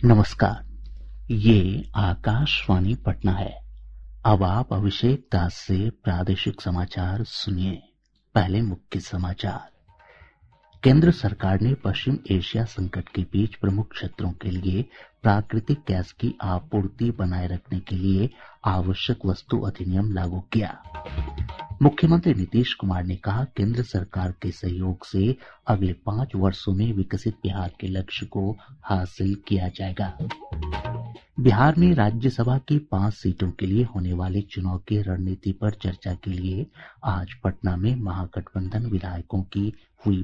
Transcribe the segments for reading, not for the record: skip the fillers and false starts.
नमस्कार, ये आकाशवाणी पटना है। अब आप अभिषेक दास से प्रादेशिक समाचार सुनिए। पहले मुख्य समाचार। केंद्र सरकार ने पश्चिम एशिया संकट के बीच प्रमुख क्षेत्रों के लिए प्राकृतिक गैस की आपूर्ति बनाए रखने के लिए आवश्यक वस्तु अधिनियम लागू किया। मुख्यमंत्री नीतीश कुमार ने कहा, केंद्र सरकार के सहयोग से अगले 5 वर्षों में विकसित बिहार के लक्ष्य को हासिल किया जाएगा। बिहार में राज्यसभा की 5 सीटों के लिए होने वाले चुनाव की रणनीति पर चर्चा के लिए आज पटना में महागठबंधन विधायकों की हुई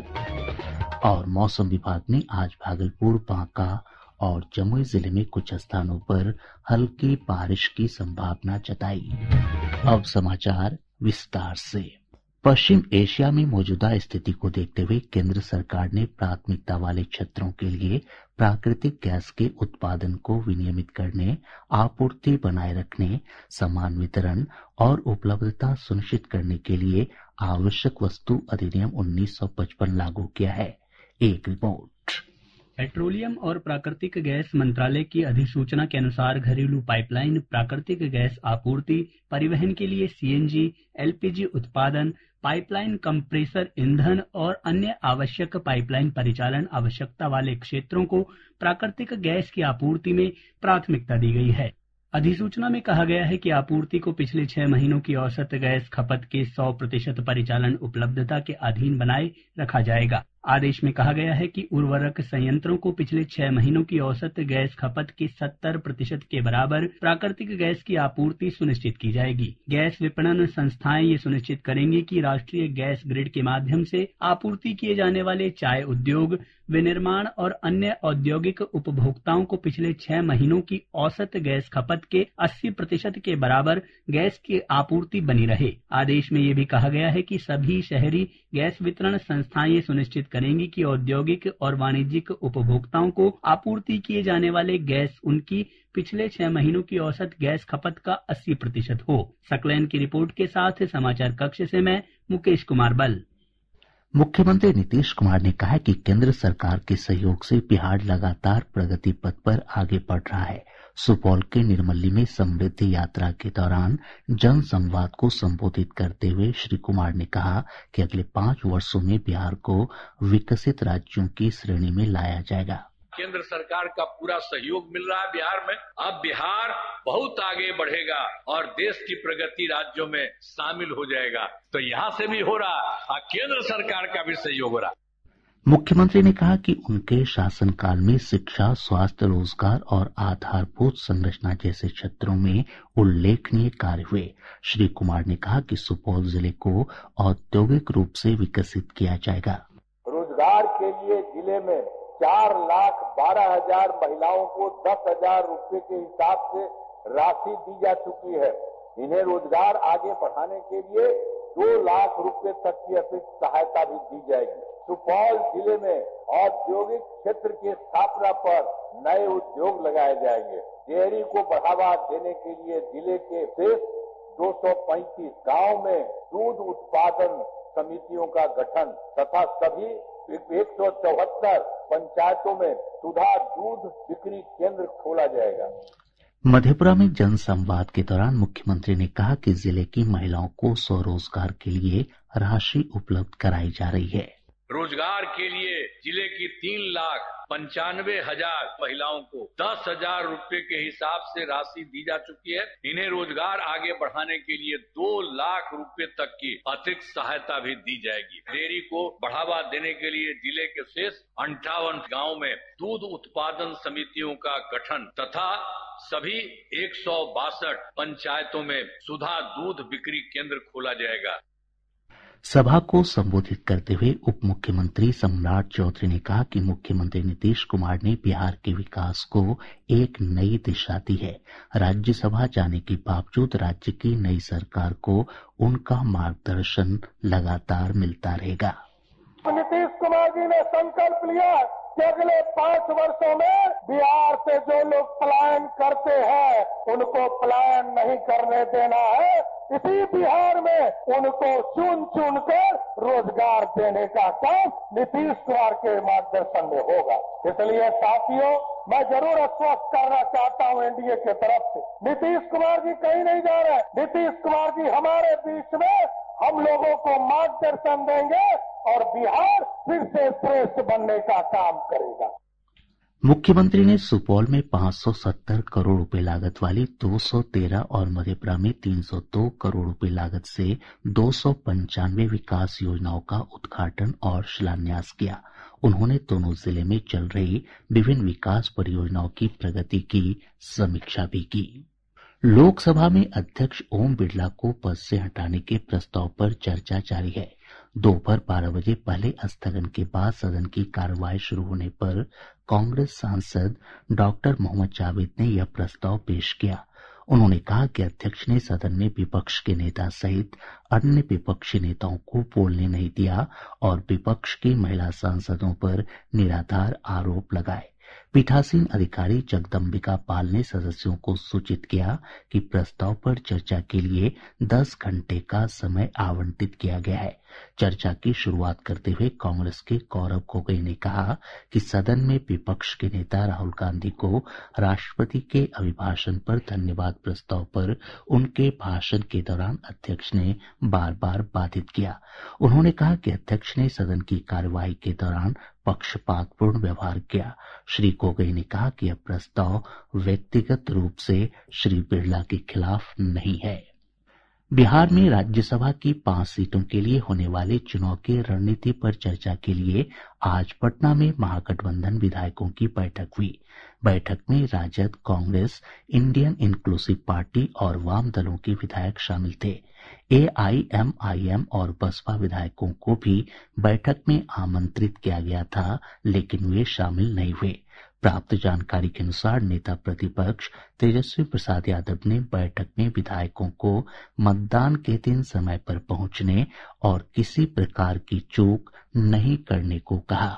बैठक। और मौसम विभाग ने आज भागलपुर, बांका और जमुई जिले में कुछ स्थानों पर हल्की बारिश की संभावना जताई। अब समाचार विस्तार से। पश्चिम एशिया में मौजूदा स्थिति को देखते हुए केंद्र सरकार ने प्राथमिकता वाले क्षेत्रों के लिए प्राकृतिक गैस के उत्पादन को विनियमित करने, आपूर्ति बनाए रखने, समान वितरण और उपलब्धता सुनिश्चित करने के लिए आवश्यक वस्तु अधिनियम 1955 लागू किया है। एक रिपोर्ट। पेट्रोलियम और प्राकृतिक गैस मंत्रालय की अधिसूचना के अनुसार घरेलू पाइपलाइन, प्राकृतिक गैस आपूर्ति, परिवहन के लिए सीएनजी, एलपीजी उत्पादन, पाइपलाइन कंप्रेसर ईंधन और अन्य आवश्यक पाइपलाइन परिचालन आवश्यकता वाले क्षेत्रों को प्राकृतिक गैस की आपूर्ति में प्राथमिकता दी गई है। अधिसूचना में कहा गया है कि आपूर्ति को पिछले 6 महीनों की औसत गैस खपत के 100% परिचालन उपलब्धता के अधीन बनाए रखा जाएगा। आदेश में कहा गया है कि उर्वरक संयंत्रों को पिछले 6 महीनों की औसत गैस खपत के 70% के बराबर प्राकृतिक गैस की आपूर्ति सुनिश्चित की जाएगी। गैस विपणन संस्थाएं ये सुनिश्चित करेंगी कि राष्ट्रीय गैस ग्रिड के माध्यम से आपूर्ति किए जाने वाले चाय उद्योग, विनिर्माण और अन्य औद्योगिक उपभोक्ताओं को पिछले 6 महीनों की औसत गैस खपत के 80% के बराबर गैस की आपूर्ति बनी रहे। आदेश में ये भी कहा गया है कि सभी शहरी गैस वितरण संस्थाएं ये सुनिश्चित करेंगी कि औद्योगिक और वाणिज्यिक उपभोक्ताओं को आपूर्ति किए जाने वाले गैस उनकी पिछले 6 महीनों की औसत गैस खपत का 80% हो। सकलैन की रिपोर्ट के साथ समाचार कक्ष से मैं मुकेश कुमार बल। मुख्यमंत्री नीतीश कुमार ने कहा है कि केंद्र सरकार के सहयोग से बिहार लगातार प्रगति पथ पर आगे बढ़ रहा है। सुपौल के निर्मली में समृद्धि यात्रा के दौरान जन संवाद को संबोधित करते हुए श्री कुमार ने कहा कि अगले 5 वर्षों में बिहार को विकसित राज्यों की श्रेणी में लाया जाएगा। केंद्र सरकार का पूरा सहयोग मिल रहा है बिहार में। अब बिहार बहुत आगे बढ़ेगा और देश की प्रगति राज्यों में शामिल हो जाएगा। तो यहाँ से भी हो रहा और केंद्र सरकार का भी सहयोग हो रहा। मुख्यमंत्री ने कहा कि उनके शासनकाल में शिक्षा, स्वास्थ्य, रोजगार और आधारभूत संरचना जैसे क्षेत्रों में उल्लेखनीय कार्य हुए। श्री कुमार ने कहा कि सुपौल जिले को औद्योगिक रूप से विकसित किया जाएगा। रोजगार के लिए जिले में 4,12,000 महिलाओं को 10,000 रुपए के हिसाब से राशि दी जा चुकी है। इन्हें रोजगार आगे बढ़ाने के लिए 2 लाख रुपए तक की अतिरिक्त सहायता भी दी जाएगी। सुपौल जिले में औद्योगिक क्षेत्र की स्थापना पर नए उद्योग लगाए जाएंगे। डेयरी को बढ़ावा देने के लिए जिले के शेष 235 गांव में दूध उत्पादन समितियों का गठन तथा सभी 174 पंचायतों में सुधा दूध बिक्री केंद्र खोला जाएगा। मधेपुरा में जन संवाद के दौरान मुख्यमंत्री ने कहा कि जिले की महिलाओं को स्वरोजगार के लिए राशि उपलब्ध कराई जा रही है। रोजगार के लिए जिले की 3,95,000 महिलाओं को 10,000 रुपए के हिसाब से राशि दी जा चुकी है। इन्हें रोजगार आगे बढ़ाने के लिए 2 लाख रुपए तक की अतिरिक्त सहायता भी दी जाएगी। डेयरी को बढ़ावा देने के लिए जिले के शेष 58 गांव में दूध उत्पादन समितियों का गठन तथा सभी 162 पंचायतों में सुधा दूध बिक्री केंद्र खोला जाएगा। सभा को संबोधित करते हुए उप मुख्यमंत्री सम्राट चौधरी ने कहा कि मुख्यमंत्री नीतीश कुमार ने बिहार के विकास को एक नई दिशा दी है। राज्यसभा जाने के बावजूद राज्य की नई सरकार को उनका मार्गदर्शन लगातार मिलता रहेगा। नीतीश कुमार जी ने संकल्प लिया कि अगले 5 वर्षों में बिहार से जो लोग पलायन करते हैं उनको पलायन नहीं करने देना है। इसी बिहार में उनको चुन चुन कर रोजगार देने का काम नीतीश कुमार के मार्गदर्शन में होगा। इसलिए साथियों, मैं जरूर आश्वस्त करना चाहता हूं एनडीए की तरफ से, नीतीश कुमार जी कहीं नहीं जा रहे। नीतीश कुमार जी हमारे बीच में हम लोगों को मार्गदर्शन देंगे और बिहार फिर से श्रेष्ठ बनने का काम करेगा। मुख्यमंत्री ने सुपौल में 570 करोड़ रुपए लागत वाली 213 और मधेपुरा में 302 करोड़ रुपए लागत से 295 विकास योजनाओं का उद्घाटन और शिलान्यास किया। उन्होंने दोनों जिले में चल रही विभिन्न विकास परियोजनाओं की प्रगति की समीक्षा भी की। लोकसभा में अध्यक्ष ओम बिरला को पद से हटाने के प्रस्ताव पर चर्चा जारी है। दोपहर 12 बजे पहले स्थगन के बाद सदन की कार्यवाही शुरू होने पर कांग्रेस सांसद डॉक्टर मोहम्मद जावेद ने यह प्रस्ताव पेश किया। उन्होंने कहा कि अध्यक्ष ने सदन में विपक्ष के नेता सहित अन्य विपक्षी नेताओं को बोलने नहीं दिया और विपक्ष की महिला सांसदों पर निराधार आरोप लगाए। पीठासीन अधिकारी जगदम्बिका पाल ने सदस्यों को सूचित किया कि प्रस्ताव पर चर्चा के लिए 10 घंटे का समय आवंटित किया गया है। चर्चा की शुरुआत करते हुए कांग्रेस के गौरव गोगोई ने कहा कि सदन में विपक्ष के नेता राहुल गांधी को राष्ट्रपति के अभिभाषण पर धन्यवाद प्रस्ताव पर उनके भाषण के दौरान अध्यक्ष ने बार बार बाधित किया। उन्होंने कहा कि अध्यक्ष ने सदन की कार्यवाही के दौरान पक्षपातपूर्ण व्यवहार किया। श्री गोगोई ने कहा कि यह प्रस्ताव व्यक्तिगत रूप से श्री बिरला के खिलाफ नहीं है। बिहार में राज्यसभा की 5 सीटों के लिए होने वाले चुनाव की रणनीति पर चर्चा के लिए आज पटना में महागठबंधन विधायकों की बैठक हुई। बैठक में Rajad, Congress, Indian inclusive party और वाम दलों के विधायक शामिल थे। एआईएमआईएम और बसपा विधायकों को भी बैठक में आमंत्रित किया गया था, लेकिन वे शामिल नहीं हुए। प्राप्त जानकारी के अनुसार नेता प्रतिपक्ष तेजस्वी प्रसाद यादव ने बैठक में विधायकों को मतदान के दिन समय पर पहुंचने और किसी प्रकार की चूक नहीं करने को कहा।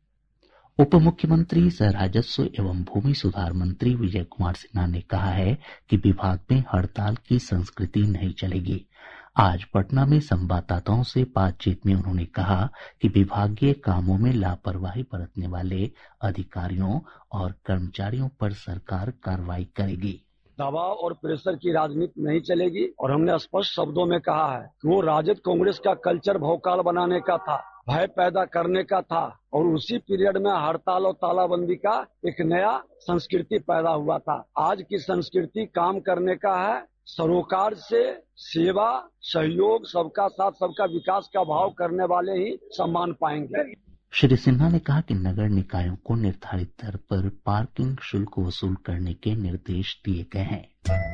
उप मुख्यमंत्री सह राजस्व एवं भूमि सुधार मंत्री विजय कुमार सिन्हा ने कहा है कि विभाग में हड़ताल की संस्कृति नहीं चलेगी। आज पटना में संवाददाताओं से बातचीत में उन्होंने कहा कि विभागीय कामों में लापरवाही बरतने वाले अधिकारियों और कर्मचारियों पर सरकार कार्रवाई करेगी। दबाव और प्रेशर की राजनीति नहीं चलेगी और हमने स्पष्ट शब्दों में कहा है कि वो राजद कांग्रेस का कल्चर भौकाल बनाने का था, भय पैदा करने का था और उसी पीरियड में हड़ताल और तालाबंदी का एक नया संस्कृति पैदा हुआ था। आज की संस्कृति काम करने का है, सरोकार से सेवा, सहयोग, सबका साथ सबका विकास का भाव करने वाले ही सम्मान पाएंगे। श्री सिन्हा ने कहा कि नगर निकायों को निर्धारित दर पर पार्किंग शुल्क वसूल करने के निर्देश दिए गए हैं।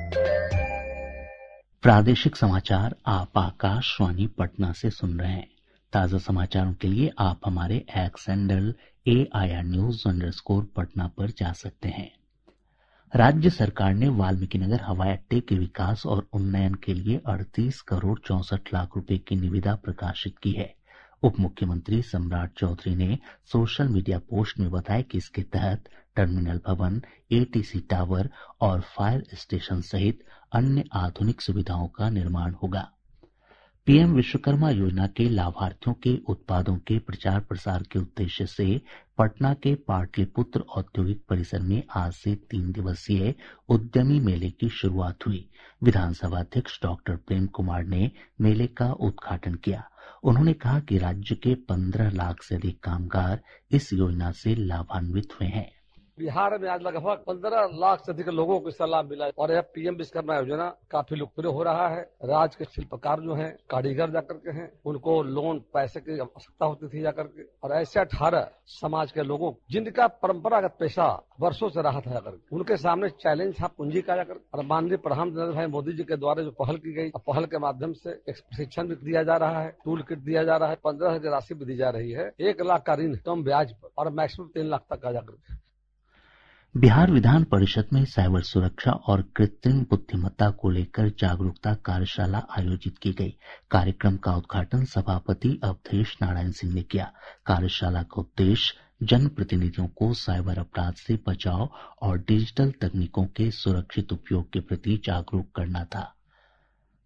प्रादेशिक समाचार आप आकाशवाणी पटना से सुन रहे हैं। ताजा समाचारों के लिए आप हमारे X handle AIR News_ Patna पर जा सकते हैं। राज्य सरकार ने वाल्मीकिनगर हवाई अड्डे के विकास और उन्नयन के लिए 38 करोड़ 64 लाख रुपए की निविदा प्रकाशित की है। उप मुख्यमंत्री सम्राट चौधरी ने सोशल मीडिया पोस्ट में बताया कि इसके तहत टर्मिनल भवन, ATC टावर और फायर स्टेशन सहित अन्य आधुनिक सुविधाओं का निर्माण होगा। पीएम विश्वकर्मा योजना के लाभार्थियों के उत्पादों के प्रचार प्रसार के उद्देश्य से पटना के पाटलिपुत्र औद्योगिक परिसर में आज से 3 दिवसीय उद्यमी मेले की शुरुआत हुई। विधानसभा अध्यक्ष डॉक्टर प्रेम कुमार ने मेले का उद्घाटन किया। उन्होंने कहा कि राज्य के 15 लाख से अधिक कामगार इस योजना से लाभान्वित हुए हैं। बिहार में आज लगभग 15 लाख से अधिक लोगों को इसका लाभ मिला है और यह पीएम विश्वकर्मा योजना काफी लोकप्रिय हो रहा है। राज्य के शिल्पकार जो हैं, कारीगर जाकर के हैं, उनको लोन पैसे की आवश्यकता होती थी जाकर के, और ऐसे 18 समाज के लोगों जिनका परंपरागत पेशा वर्षों से रहा था जाकर, उनके सामने चैलेंज था पूंजी का जाकर। और माननीय प्रधानमंत्री भाई मोदी जी के द्वारा जो पहल की गई, पहल के माध्यम से एक प्रशिक्षण भी दिया जा रहा है, टूल किट दिया जा रहा है, 15,000 की राशि भी दी जा रही है, 1 लाख का ऋण कम ब्याज पर और मैक्सिमम 3 लाख तक का जाकर। बिहार विधान परिषद में साइबर सुरक्षा और कृत्रिम बुद्धिमत्ता को लेकर जागरूकता कार्यशाला आयोजित की गई। कार्यक्रम का उद्घाटन सभापति अवधेश नारायण सिंह ने किया। कार्यशाला का उद्देश्य जनप्रतिनिधियों को साइबर अपराध से बचाव और डिजिटल तकनीकों के सुरक्षित उपयोग के प्रति जागरूक करना था।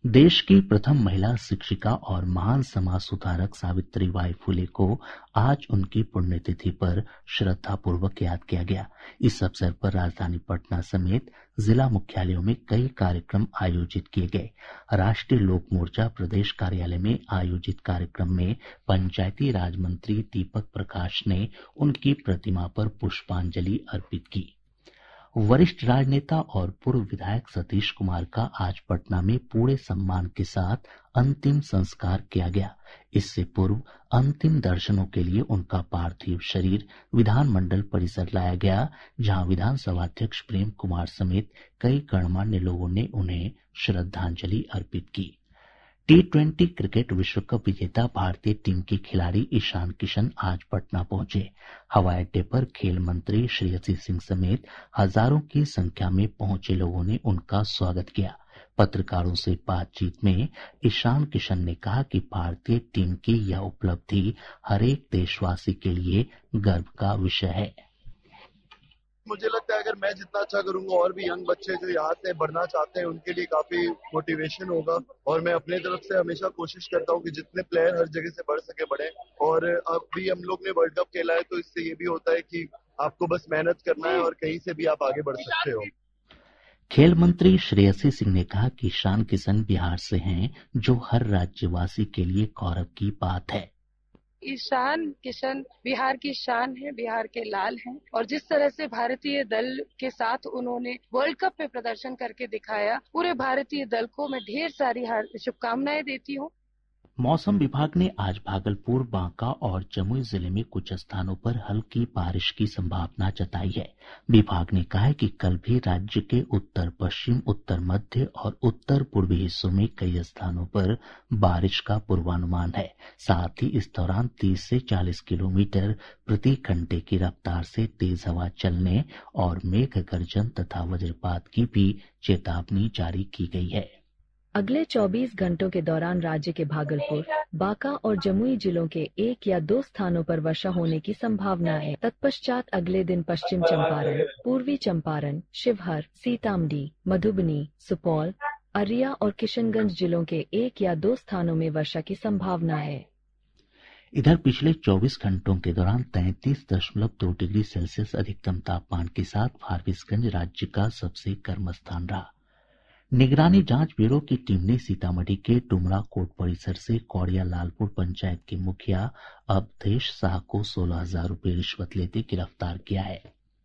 देश की प्रथम महिला शिक्षिका और महान समाज सुधारक सावित्रीबाई फुले को आज उनकी पुण्यतिथि पर श्रद्धापूर्वक याद किया गया। इस अवसर पर राजधानी पटना समेत जिला मुख्यालयों में कई कार्यक्रम आयोजित किए गए। राष्ट्रीय लोक मोर्चा प्रदेश कार्यालय में आयोजित कार्यक्रम में पंचायती राज मंत्री दीपक प्रकाश ने उनकी प्रतिमा पर पुष्पांजलि अर्पित की। वरिष्ठ राजनेता और पूर्व विधायक सतीश कुमार का आज पटना में पूरे सम्मान के साथ अंतिम संस्कार किया गया। इससे पूर्व अंतिम दर्शनों के लिए उनका पार्थिव शरीर विधानमंडल परिसर लाया गया, जहां विधानसभा अध्यक्ष प्रेम कुमार समेत कई गणमान्य लोगों ने उन्हें श्रद्धांजलि अर्पित की। T20 क्रिकेट विश्व कप विजेता भारतीय टीम के खिलाड़ी ईशान किशन आज पटना पहुंचे। हवाई अड्डे पर खेल मंत्री श्रेयसी सिंह समेत हजारों की संख्या में पहुंचे लोगों ने उनका स्वागत किया। पत्रकारों से बातचीत में ईशान किशन ने कहा कि भारतीय टीम की यह उपलब्धि हरेक देशवासी के लिए गर्व का विषय है। मुझे लगता है अगर मैं जितना अच्छा करूंगा और भी यंग बच्चे जो यहाँ से बढ़ना चाहते हैं उनके लिए काफी मोटिवेशन होगा। और मैं अपने तरफ से हमेशा कोशिश करता हूँ कि जितने प्लेयर हर जगह से बढ़ सके बढ़े। और अभी हम लोग ने वर्ल्ड कप खेला है तो इससे ये भी होता है कि आपको बस मेहनत करना है और कहीं से भी आप आगे बढ़ सकते हो। खेल मंत्री श्रेयसी सिंह ने कहा कि ईशान किशन बिहार से हैं, जो हर राज्यवासी के लिए गौरव की बात है। ईशान किशन बिहार की शान है, बिहार के लाल हैं और जिस तरह से भारतीय दल के साथ उन्होंने वर्ल्ड कप में प्रदर्शन करके दिखाया, पूरे भारतीय दल को मैं ढेर सारी शुभकामनाएं देती हूँ। मौसम विभाग ने आज भागलपुर, बांका और जमुई जिले में कुछ स्थानों पर हल्की बारिश की संभावना जताई है। विभाग ने कहा है कि कल भी राज्य के उत्तर पश्चिम, उत्तर मध्य और उत्तर पूर्वी हिस्सों में कई स्थानों पर बारिश का पूर्वानुमान है। साथ ही इस दौरान 30 से 40 किलोमीटर प्रति घंटे की रफ्तार से तेज हवा चलने और मेघ गर्जन तथा वज्रपात की भी चेतावनी जारी की गई है। अगले 24 घंटों के दौरान राज्य के भागलपुर, बांका और जमुई जिलों के 1 या 2 स्थानों पर वर्षा होने की संभावना है। तत्पश्चात अगले दिन पश्चिम चंपारण, पूर्वी चंपारण, शिवहर, सीतामढ़ी, मधुबनी, सुपौल, अररिया और किशनगंज जिलों के 1 या 2 स्थानों में वर्षा की संभावना है। इधर पिछले 24 घंटों के दौरान 33.2 डिग्री सेल्सियस अधिकतम तापमान के साथ फारबिसगंज राज्य का सबसे गर्म स्थान रहा। निगरानी जांच ब्यूरो की टीम ने सीतामढ़ी के डुमरा कोर्ट परिसर से कौड़िया लालपुर पंचायत के मुखिया अवधेश शाह को 16,000 रुपये रिश्वत लेते गिरफ्तार किया है।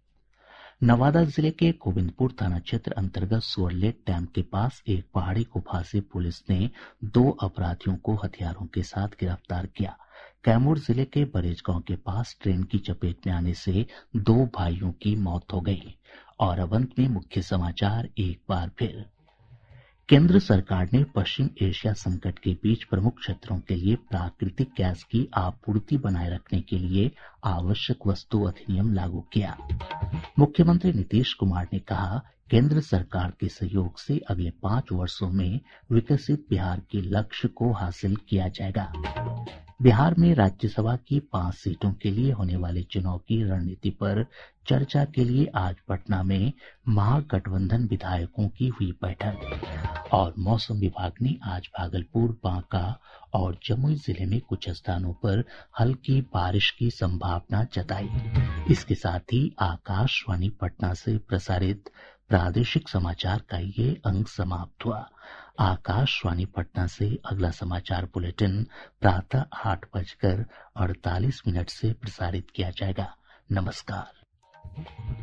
नवादा जिले के गोविंदपुर थाना क्षेत्र अंतर्गत सुअरलेट डैम के पास एक पहाड़ी गुफा से पुलिस ने 2 अपराधियों को हथियारों के साथ गिरफ्तार किया। कैमूर जिले के बरेज गांव के पास ट्रेन की चपेट में आने से 2 भाइयों की मौत हो गई। और अब अंत में मुख्य समाचार एक बार फिर। केंद्र सरकार ने पश्चिम एशिया संकट के बीच प्रमुख क्षेत्रों के लिए प्राकृतिक गैस की आपूर्ति बनाए रखने के लिए आवश्यक वस्तु अधिनियम लागू किया। मुख्यमंत्री नीतीश कुमार ने कहा, केंद्र सरकार के सहयोग से अगले 5 वर्षों में विकसित बिहार के लक्ष्य को हासिल किया जाएगा। बिहार में राज्यसभा की 5 सीटों के लिए होने वाले चुनाव की रणनीति पर चर्चा के लिए आज पटना में महागठबंधन विधायकों की हुई बैठक। और मौसम विभाग ने आज भागलपुर, बांका और जमुई जिले में कुछ स्थानों पर हल्की बारिश की संभावना जताई। इसके साथ ही आकाशवाणी पटना से प्रसारित प्रादेशिक समाचार का ये अंक समाप्त हुआ। आकाशवाणी पटना से अगला समाचार बुलेटिन प्रातः 8:48 से प्रसारित किया जाएगा। नमस्कार।